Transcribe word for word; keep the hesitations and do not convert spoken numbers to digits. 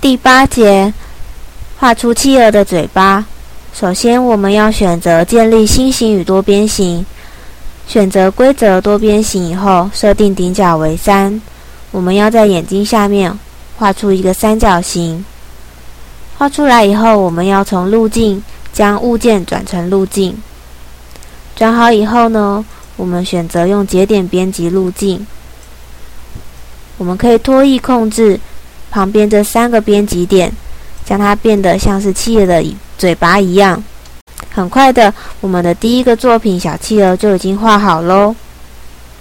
第八节，画出企鹅的嘴巴。首先，我们要选择建立心形与多边形。选择规则多边形以后，设定顶角为三。我们要在眼睛下面画出一个三角形。画出来以后，我们要从路径将物件转成路径。转好以后呢，我们选择用节点编辑路径。我们可以拖曳控制旁边这三个编辑点，将它变得像是企鹅的嘴巴一样。很快的，我们的第一个作品小企鹅就已经画好咯。